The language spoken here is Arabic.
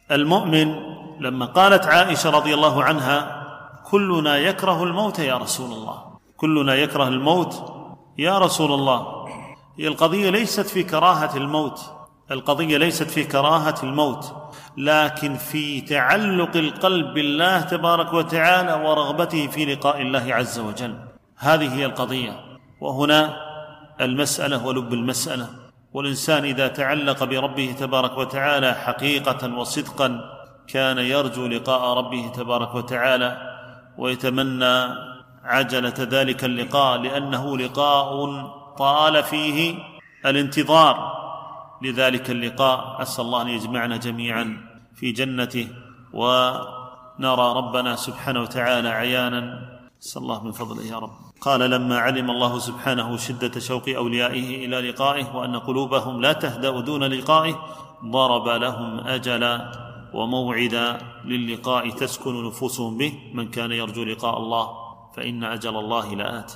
المؤمن لما قالت عائشة رضي الله عنها: كلنا يكره الموت يا رسول الله، كلنا يكره الموت يا رسول الله، هي القضية ليست في كراهة الموت، القضية ليست في كراهة الموت، لكن في تعلق القلب بالله تبارك وتعالى ورغبته في لقاء الله عز وجل. هذه هي القضية، وهنا المسألة ولب المسألة. والإنسان إذا تعلق بربه تبارك وتعالى حقيقة وصدقا كان يرجو لقاء ربه تبارك وتعالى ويتمنى عجلة ذلك اللقاء، لأنه لقاء طال فيه الانتظار لذلك اللقاء. أسأل الله أن يجمعنا جميعا في جنته ونرى ربنا سبحانه وتعالى عيانا، أسأل الله من فضله يا رب. قال: لما علم الله سبحانه شدة شوق أوليائه إلى لقائه وأن قلوبهم لا تهدأ دون لقائه ضرب لهم أجلا وموعدا للقاء تسكن نفوسهم به: من كان يرجو لقاء الله فإن أجل الله لآت.